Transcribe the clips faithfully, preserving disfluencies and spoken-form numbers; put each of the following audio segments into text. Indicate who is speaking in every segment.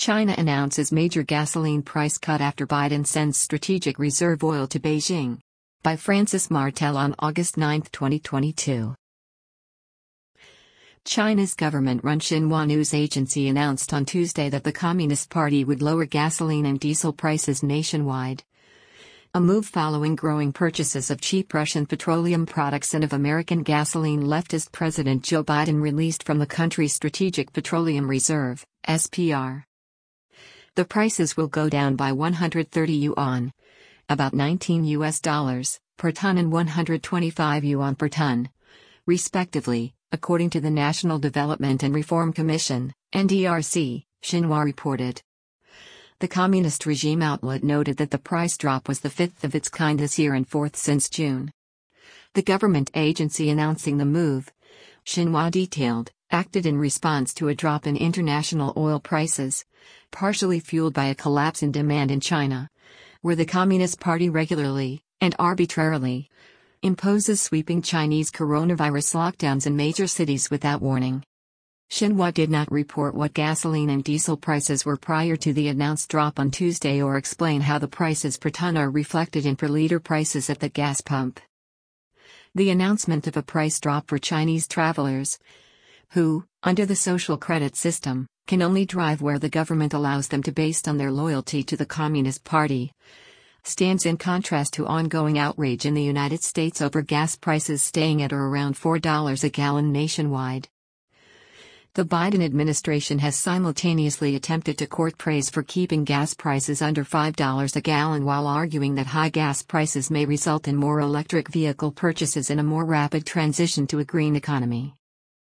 Speaker 1: China announces major gasoline price cut after Biden sends strategic reserve oil to Beijing. By Francis Martel on August ninth, twenty twenty-two. China's government-run Xinhua news agency announced on Tuesday that the Communist Party would lower gasoline and diesel prices nationwide. A move following growing purchases of cheap Russian petroleum products and of American gasoline leftist President Joe Biden released from the country's Strategic Petroleum Reserve, S P R. The prices will go down by one hundred thirty yuan, about nineteen U S dollars, per ton and one hundred twenty-five yuan per ton, respectively, according to the National Development and Reform Commission, N D R C, Xinhua reported. The communist regime outlet noted that the price drop was the fifth of its kind this year and fourth since June. The government agency announcing the move, Xinhua detailed, acted in response to a drop in international oil prices, partially fueled by a collapse in demand in China, where the Communist Party regularly, and arbitrarily, imposes sweeping Chinese coronavirus lockdowns in major cities without warning. Xinhua did not report what gasoline and diesel prices were prior to the announced drop on Tuesday or explain how the prices per ton are reflected in per liter prices at the gas pump. The announcement of a price drop for Chinese travelers, who, under the social credit system, can only drive where the government allows them to based on their loyalty to the Communist Party, stands in contrast to ongoing outrage in the United States over gas prices staying at or around four dollars a gallon nationwide. The Biden administration has simultaneously attempted to court praise for keeping gas prices under five dollars a gallon while arguing that high gas prices may result in more electric vehicle purchases and a more rapid transition to a green economy.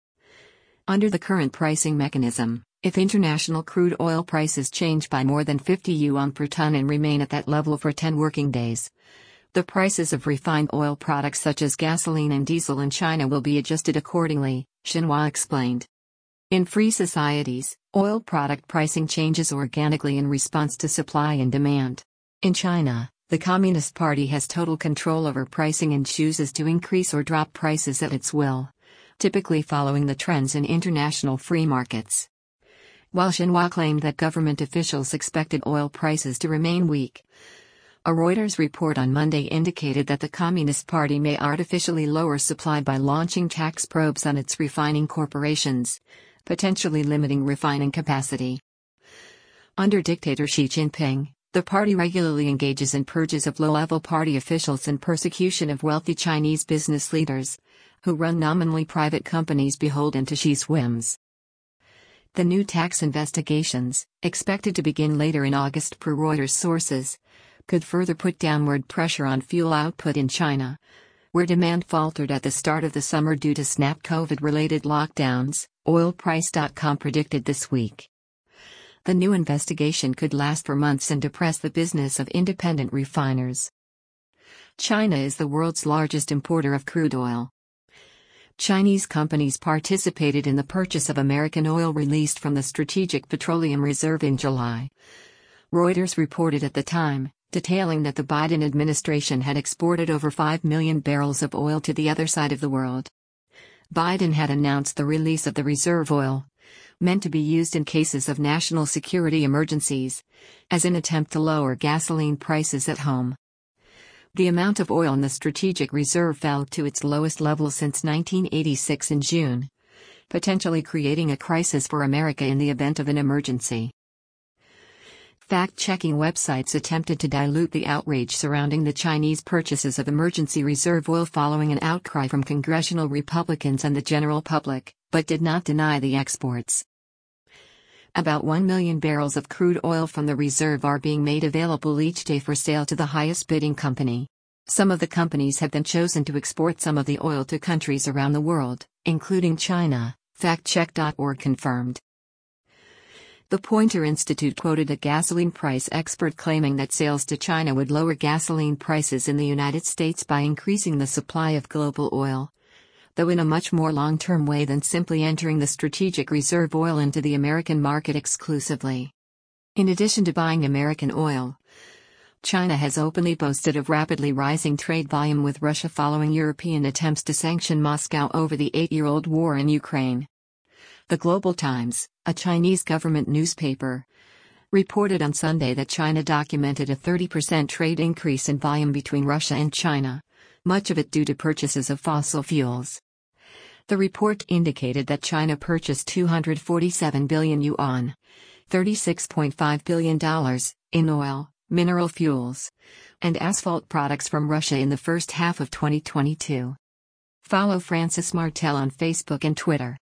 Speaker 1: Under the current pricing mechanism, if international crude oil prices change by more than fifty yuan per ton and remain at that level for ten working days, the prices of refined oil products such as gasoline and diesel in China will be adjusted accordingly, Xinhua explained. In free societies, oil product pricing changes organically in response to supply and demand. In China, the Communist Party has total control over pricing and chooses to increase or drop prices at its will, typically following the trends in international free markets. While Xinhua claimed that government officials expected oil prices to remain weak, a Reuters report on Monday indicated that the Communist Party may artificially lower supply by launching tax probes on its refining corporations, potentially limiting refining capacity. Under dictator Xi Jinping, the party regularly engages in purges of low-level party officials and persecution of wealthy Chinese business leaders, who run nominally private companies beholden to Xi's whims. The new tax investigations, expected to begin later in August per Reuters sources, could further put downward pressure on fuel output in China, where demand faltered at the start of the summer due to snap COVID-related lockdowns, oil price dot com predicted this week. The new investigation could last for months and depress the business of independent refiners. China is the world's largest importer of crude oil. Chinese companies participated in the purchase of American oil released from the Strategic Petroleum Reserve in July. Reuters reported at the time, detailing that the Biden administration had exported over five million barrels of oil to the other side of the world. Biden had announced the release of the reserve oil, meant to be used in cases of national security emergencies, as an attempt to lower gasoline prices at home. The amount of oil in the strategic reserve fell to its lowest level since nineteen eighty-six in June, potentially creating a crisis for America in the event of an emergency. Fact-checking websites attempted to dilute the outrage surrounding the Chinese purchases of emergency reserve oil following an outcry from congressional Republicans and the general public, but did not deny the exports. About one million barrels of crude oil from the reserve are being made available each day for sale to the highest bidding company. Some of the companies have been chosen to export some of the oil to countries around the world, including China, fact check dot org confirmed. The Poynter Institute quoted a gasoline price expert claiming that sales to China would lower gasoline prices in the United States by increasing the supply of global oil, though in a much more long-term way than simply entering the strategic reserve oil into the American market exclusively. In addition to buying American oil, China has openly boasted of rapidly rising trade volume with Russia following European attempts to sanction Moscow over the eight-year-old war in Ukraine. The Global Times, a Chinese government newspaper, reported on Sunday that China documented a thirty percent trade increase in volume between Russia and China, much of it due to purchases of fossil fuels. The report indicated that China purchased two hundred forty-seven billion yuan, thirty-six point five billion dollars, in oil, mineral fuels, and asphalt products from Russia in the first half of twenty twenty-two. Follow Francis Martel on Facebook and Twitter.